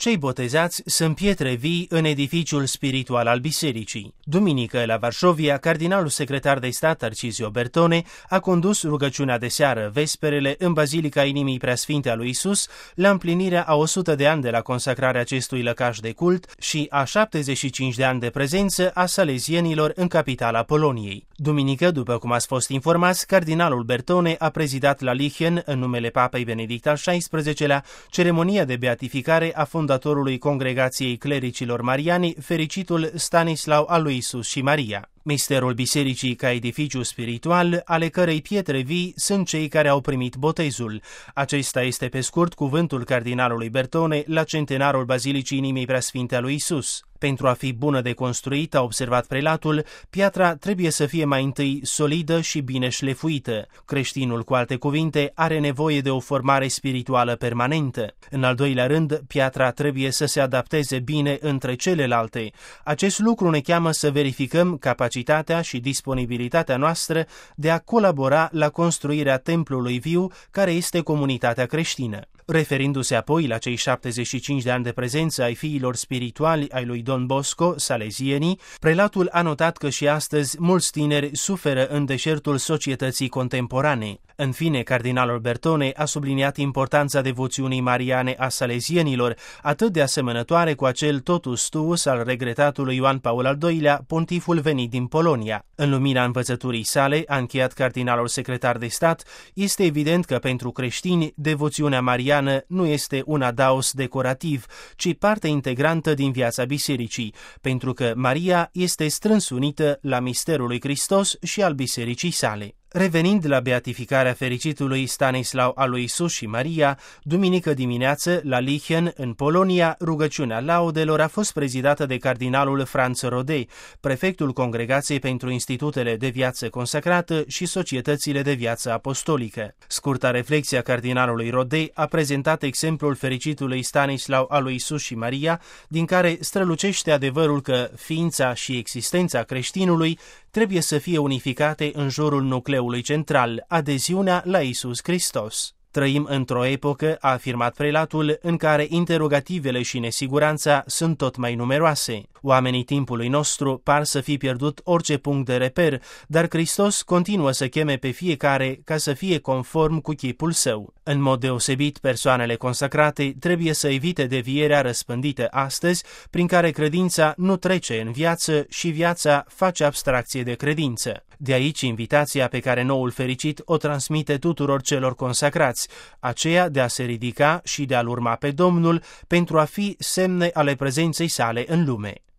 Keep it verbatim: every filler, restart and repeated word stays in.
Cei botezați sunt pietre vii în edificiul spiritual al bisericii. Duminică, la Varșovia, cardinalul secretar de stat Tarcisio Bertone a condus rugăciunea de seară, vesperele, în Bazilica Inimii Preasfinte a lui Isus, la împlinirea a o sută de ani de la consacrarea acestui lăcaș de cult și a șaptezeci și cinci de ani de prezență a salezienilor în capitala Poloniei. Duminică, după cum ați fost informați, cardinalul Bertone a prezidat la Lichen, în numele Papei Benedict al șaisprezecelea, ceremonia de beatificare a fondatorului Congregației Clericilor Mariani, fericitul Stanislau al lui Isus și Maria. Misterul bisericii ca edificiu spiritual, ale cărei pietre vii sunt cei care au primit botezul. Acesta este pe scurt cuvântul cardinalului Bertone la centenarul Bazilicii Inimii Preasfinte a lui Isus. Pentru a fi bună de construit, a observat prelatul, piatra trebuie să fie mai întâi solidă și bine șlefuită. Creștinul, cu alte cuvinte, are nevoie de o formare spirituală permanentă. În al doilea rând, piatra trebuie să se adapteze bine între celelalte. Acest lucru ne cheamă să verificăm capacitatea și disponibilitatea noastră de a colabora la construirea templului viu, care este comunitatea creștină. Referindu-se apoi la cei șaptezeci și cinci de ani de prezență ai fiilor spirituali ai lui Don Bosco, salezienii, prelatul a notat că și astăzi mulți tineri suferă în deșertul societății contemporane. În fine, cardinalul Bertone a subliniat importanța devoțiunii mariane a salezienilor, atât de asemănătoare cu acel totus tuus al regretatului Ioan Paul al doilea, pontiful venit din Polonia. În lumina învățăturii sale, a încheiat cardinalul secretar de stat, este evident că pentru creștini devoțiunea mariană nu este un adaos decorativ, ci parte integrantă din viața bisericii, pentru că Maria este strâns unită la misterul lui Hristos și al bisericii sale. Revenind la beatificarea fericitului Stanislau al lui Isus și Maria, duminică dimineață, la Lichen, în Polonia, rugăciunea laudelor a fost prezidată de cardinalul Franz Rodé, prefectul Congregației pentru Institutele de Viață Consacrată și Societățile de Viață Apostolică. Scurta reflexie a cardinalului Rodé a prezentat exemplul fericitului Stanislau al lui Isus și Maria, din care strălucește adevărul că ființa și existența creștinului trebuie să fie unificate în jurul nucleului central, adeziunea la Isus Hristos. Trăim într-o epocă, a afirmat prelatul, în care interogativele și nesiguranța sunt tot mai numeroase. Oamenii timpului nostru par să fi pierdut orice punct de reper, dar Hristos continuă să cheme pe fiecare ca să fie conform cu chipul său. În mod deosebit, persoanele consacrate trebuie să evite devierea răspândită astăzi, prin care credința nu trece în viață și viața face abstracție de credință. De aici invitația pe care noul fericit o transmite tuturor celor consacrați, aceea de a se ridica și de a-L urma pe Domnul pentru a fi semne ale prezenței sale în lume.